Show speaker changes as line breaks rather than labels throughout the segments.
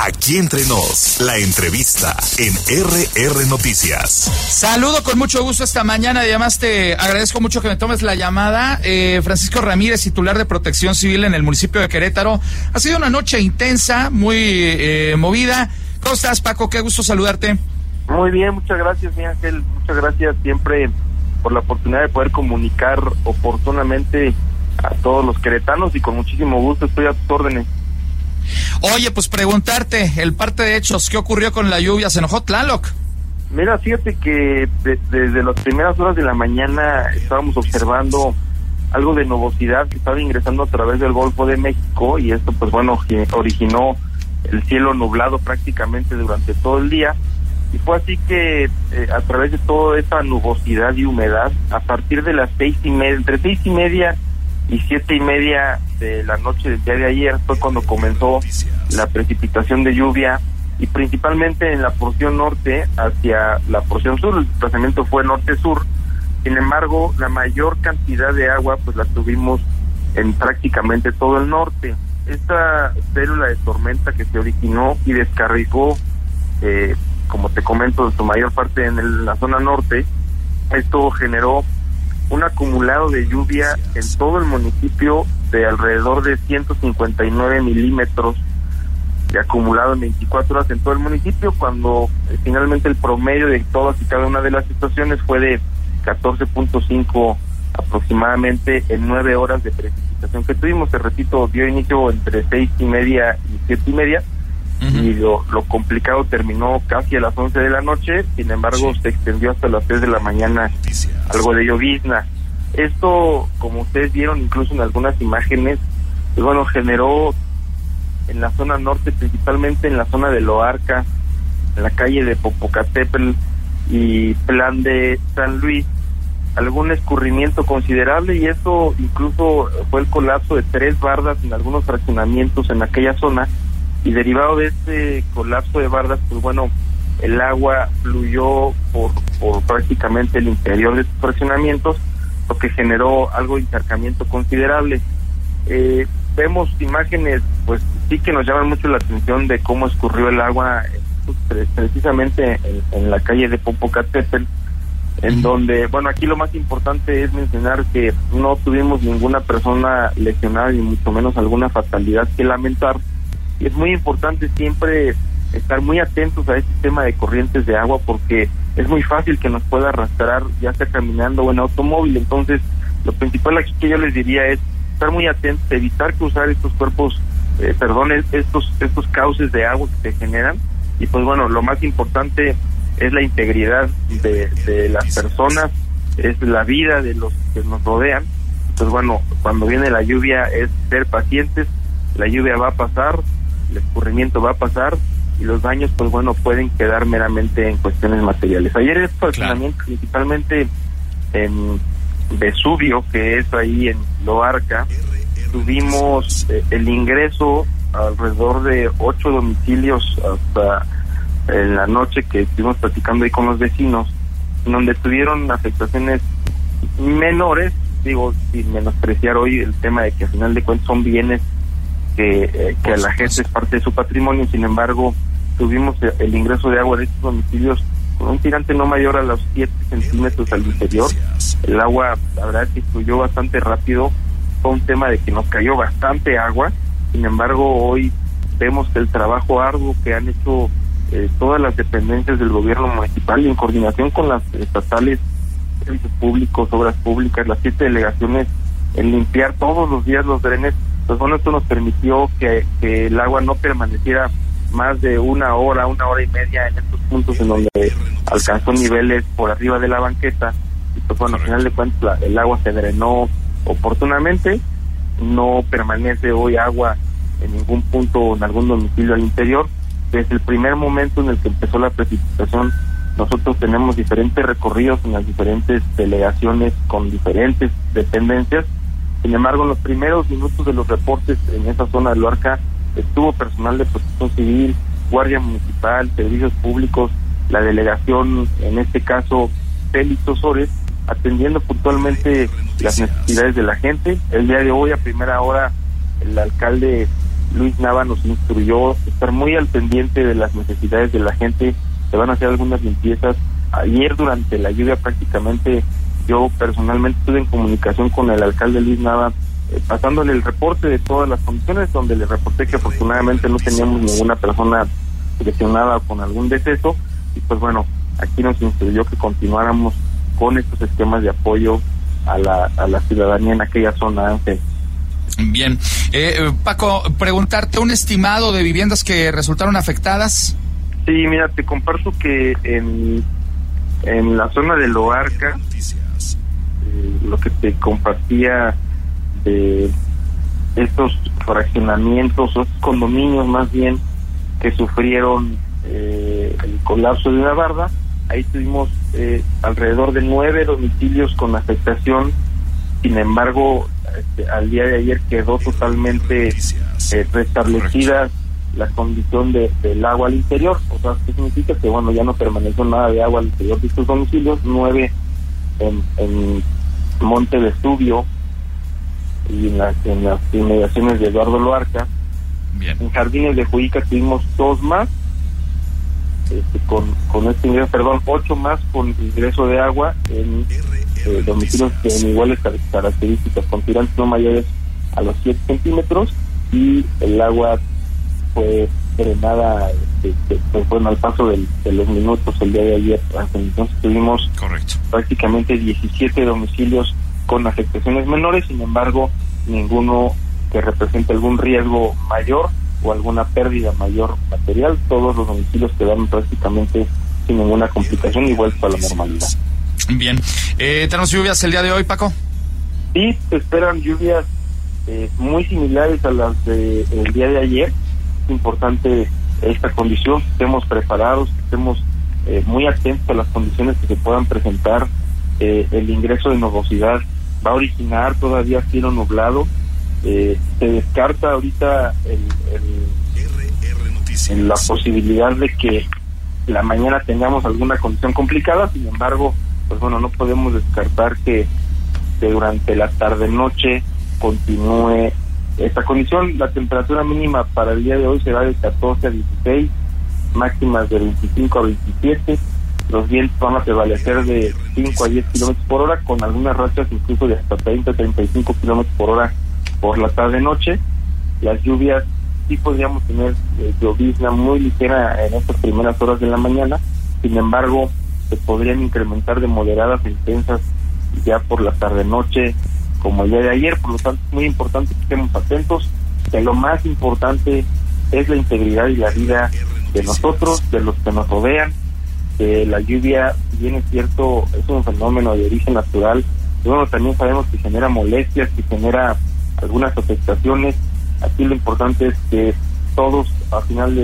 Aquí entre nos, la entrevista en RR Noticias.
Saludo con mucho gusto esta mañana, además te agradezco mucho que me tomes la llamada. Francisco Ramírez, titular de Protección Civil en el municipio de Querétaro. Ha sido una noche intensa, muy movida. ¿Cómo estás, Paco? Qué gusto saludarte.
Muy bien, muchas gracias, mi Ángel. Muchas gracias siempre por la oportunidad de poder comunicar oportunamente a todos los queretanos y con muchísimo gusto estoy a tus órdenes.
Oye, pues preguntarte, el parte de hechos, ¿qué ocurrió con la lluvia? ¿Se enojó Tlaloc?
Mira, fíjate que desde las primeras horas de la mañana estábamos observando algo de nubosidad que estaba ingresando a través del Golfo de México y esto pues bueno originó el cielo nublado prácticamente durante todo el día y fue así que a través de toda esa nubosidad y humedad, a partir de las 6:30, entre 6:30 y 7:30 de la noche del día de ayer fue cuando comenzó la precipitación de lluvia y principalmente en la porción norte hacia la porción sur. El desplazamiento fue norte-sur. Sin embargo, la mayor cantidad de agua pues la tuvimos en prácticamente todo el norte. Esta célula de tormenta que se originó y descarriló, como te comento, en su mayor parte en la zona norte, esto generó un acumulado de lluvia en todo el municipio de alrededor de 159 milímetros de acumulado en 24 horas en todo el municipio, cuando finalmente el promedio de todas y cada una de las estaciones fue de 14.5 aproximadamente en 9 horas de precipitación que tuvimos. Te repito, dio inicio entre 6:30 y 7:30 y lo complicado terminó casi a las 11 de la noche. Sin embargo, se extendió hasta las 3 de la mañana algo de llovizna. Esto, como ustedes vieron incluso en algunas imágenes, pues bueno, generó en la zona norte, principalmente en la zona de Loarca, en la calle de Popocatépetl y Plan de San Luis, algún escurrimiento considerable, y eso incluso fue el colapso de 3 bardas en algunos fraccionamientos en aquella zona, y derivado de este colapso de bardas, pues bueno, el agua fluyó por prácticamente el interior de estos fraccionamientos, lo que generó algo de encharcamiento considerable. Vemos imágenes, pues sí que nos llaman mucho la atención de cómo escurrió el agua, precisamente en la calle de Popocatépetl, en donde, bueno, aquí lo más importante es mencionar que no tuvimos ninguna persona lesionada, ni mucho menos alguna fatalidad que lamentar, y es muy importante siempre estar muy atentos a este tema de corrientes de agua, porque es muy fácil que nos pueda arrastrar, ya sea caminando o en automóvil. Entonces, lo principal aquí que yo les diría es estar muy atentos, evitar cruzar estos cuerpos, estos cauces de agua que se generan, y pues bueno, lo más importante es la integridad de las personas, es la vida de los que nos rodean. Pues bueno, cuando viene la lluvia es ser pacientes, la lluvia va a pasar, el escurrimiento va a pasar, y los daños pues bueno pueden quedar meramente en cuestiones materiales. Ayer el fraccionamiento principalmente en Vesubio, que es ahí en Loarca, tuvimos el ingreso alrededor de 8 domicilios hasta en la noche, que estuvimos platicando ahí con los vecinos, donde tuvieron afectaciones menores, digo, sin menospreciar hoy el tema de que al final de cuentas son bienes que a la gente es parte de su patrimonio. Sin embargo, tuvimos el ingreso de agua de estos domicilios con un tirante no mayor a los 7 centímetros al interior. El agua, la verdad, que fluyó bastante rápido. Fue un tema de que nos cayó bastante agua. Sin embargo, hoy vemos que el trabajo arduo que han hecho todas las dependencias del gobierno municipal y en coordinación con las estatales, servicios públicos, obras públicas, las 7 delegaciones, en limpiar todos los días los drenes, pues bueno, esto nos permitió que el agua no permaneciera más de una hora y media en estos puntos en donde alcanzó niveles por arriba de la banqueta, y pues bueno, al final de cuentas el agua se drenó oportunamente. No permanece hoy agua en ningún punto o en algún domicilio al interior. Desde el primer momento en el que empezó la precipitación, nosotros tenemos diferentes recorridos en las diferentes delegaciones con diferentes dependencias. Sin embargo, en los primeros minutos de los reportes en esa zona de Loarca estuvo personal de Protección Civil, Guardia Municipal, Servicios Públicos, la delegación, en este caso Félix Osores, atendiendo puntualmente las necesidades de la gente. El día de hoy, a primera hora, el alcalde Luis Nava nos instruyó estar muy al pendiente de las necesidades de la gente. Se van a hacer algunas limpiezas. Ayer durante la lluvia prácticamente yo personalmente estuve en comunicación con el alcalde Luis Nava, pasándole el reporte de todas las condiciones, donde le reporté que afortunadamente no teníamos ninguna persona lesionada con algún deceso, y pues bueno, aquí nos instruyó que continuáramos con estos esquemas de apoyo a la ciudadanía en aquella zona, Ángel.
Bien. Paco, preguntarte, ¿un estimado de viviendas que resultaron afectadas?
Sí, mira, te comparto que en la zona de Loarca, lo que te compartía de estos fraccionamientos, o condominios más bien, que sufrieron el colapso de una barda, ahí tuvimos alrededor de 9 domicilios con afectación. Sin embargo, al día de ayer quedó totalmente restablecida la condición del agua al interior. O sea, ¿qué significa? Que bueno, ya no permaneció nada de agua al interior de estos domicilios. 9 en Monte Vesubio y en las inmediaciones de Eduardo Loarca.
Bien.
En Jardines de Juica tuvimos 2 más con este ingreso, 8 más con ingreso de agua en domicilios en iguales características, con tirantes no mayores a los 7 centímetros, y el agua fue drenada al paso de los minutos el día de ayer. Entonces tuvimos prácticamente 17 domicilios con afectaciones menores, sin embargo ninguno que represente algún riesgo mayor o alguna pérdida mayor material. Todos los domicilios quedaron prácticamente sin ninguna complicación y vuelto a la normalidad.
Bien. ¿Tenemos lluvias el día de hoy, Paco?
Sí, se esperan lluvias muy similares a las del día de ayer. Es importante esta condición, que estemos preparados, que estemos muy atentos a las condiciones que se puedan presentar. El ingreso de nubosidad va a originar todavía cielo nublado. Se descarta ahorita la posibilidad de que la mañana tengamos alguna condición complicada. Sin embargo, pues bueno, no podemos descartar que durante la tarde-noche continúe esta condición. La temperatura mínima para el día de hoy será de 14 a 16, máximas de 25 a 27. Los vientos van a prevalecer de 5 a 10 kilómetros por hora, con algunas rachas incluso de hasta 30 a 35 kilómetros por hora por la tarde-noche. Las lluvias sí podríamos tener llovizna muy ligera en estas primeras horas de la mañana. Sin embargo, se podrían incrementar de moderadas a intensas ya por la tarde-noche, como el día de ayer. Por lo tanto, es muy importante que estemos atentos, que lo más importante es la integridad y la vida de nosotros, de los que nos rodean. Que la lluvia, si bien es cierto, es un fenómeno de origen natural, pero bueno, también sabemos que genera molestias, que genera algunas afectaciones. Aquí lo importante es que todos al final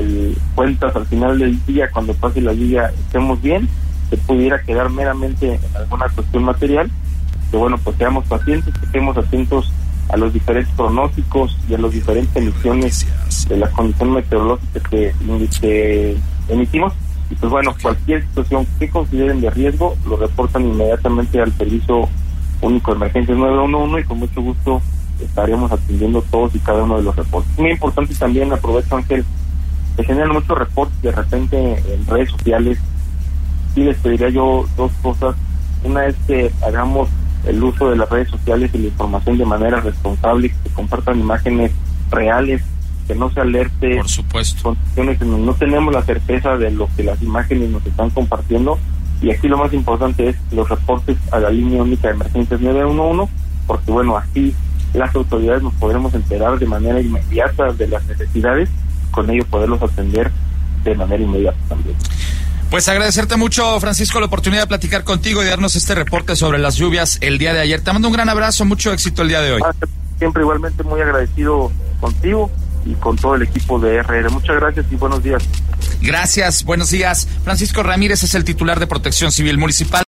al final del día, cuando pase la lluvia, estemos bien. Se pudiera quedar meramente en alguna cuestión material, que bueno, pues seamos pacientes, que estemos atentos a los diferentes pronósticos y a las diferentes emisiones de la condición meteorológica que emitimos. Y pues bueno, cualquier situación que consideren de riesgo lo reportan inmediatamente al Servicio Único de Emergencias 911, y con mucho gusto estaremos atendiendo todos y cada uno de los reportes. Muy importante también, aprovecho, Ángel, se generan muchos reportes de repente en redes sociales. Sí les pediría yo 2 cosas. Una es que hagamos el uso de las redes sociales y la información de manera responsable, que se compartan imágenes reales, que no se alerte.
Por supuesto.
Condiciones en donde no tenemos la certeza de lo que las imágenes nos están compartiendo. Y aquí lo más importante es los reportes a la línea única de emergencias 911, porque bueno, así las autoridades nos podremos enterar de manera inmediata de las necesidades, con ello poderlos atender de manera inmediata también.
Pues agradecerte mucho, Francisco, la oportunidad de platicar contigo y darnos este reporte sobre las lluvias el día de ayer. Te mando un gran abrazo, mucho éxito el día de hoy.
Siempre igualmente muy agradecido contigo y con todo el equipo de RR. Muchas gracias y buenos días.
Gracias, buenos días. Francisco Ramírez es el titular de Protección Civil Municipal.